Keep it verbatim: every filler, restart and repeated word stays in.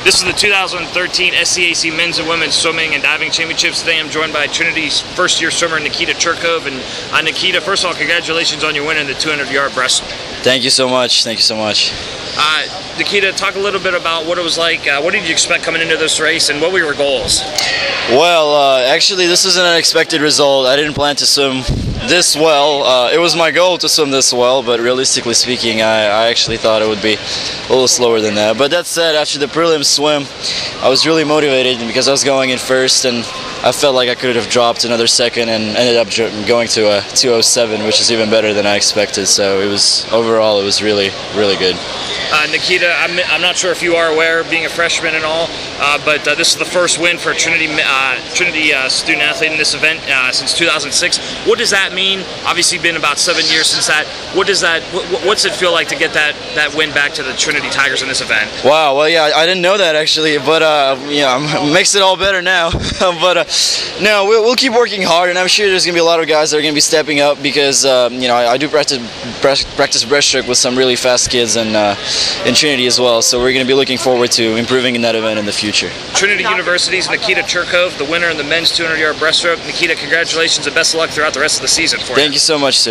This is the two thousand thirteen S C A C Men's and Women's Swimming and Diving Championships. Today I'm joined by Trinity's first-year swimmer, Nikita Churkov. And uh, Nikita, first of all, congratulations on your win in the two hundred yard breaststroke. Thank you so much. Thank you so much. Uh, Nikita, talk a little bit about what it was like. Uh, what did you expect coming into this race, and what were your goals? Well, uh, actually, this is an unexpected result. I didn't plan to swim this well. Uh, it was my goal to swim this well, but realistically speaking, I, I actually thought it would be a little slower than that. But that said, after the prelim swim, I was really motivated because I was going in first, and I felt like I could have dropped another second and ended up going to a two oh seven, which is even better than I expected. So it was, overall, it was really, really good. Uh, Nikita, I'm, I'm not sure if you are aware, being a freshman and all, uh, but uh, this is the first win for a Trinity, uh, Trinity uh, student athlete in this event uh, since two thousand six. What does that mean? Obviously, been about seven years since that. What does that? What, what's it feel like to get that that win back to the Trinity Tigers in this event? Wow. Well, yeah, I didn't know that actually, but uh, yeah, makes it all better now. but uh, no, we'll, we'll keep working hard, and I'm sure there's gonna be a lot of guys that are gonna be stepping up because um, you know I, I do practice practice breaststroke with some really fast kids and. Uh, in Trinity as well, so we're going to be looking forward to improving in that event in the future. Trinity University's Nikita Churkov, the winner in the men's two hundred yard breaststroke. Nikita, congratulations and best of luck throughout the rest of the season for you. Thank you so much, sir.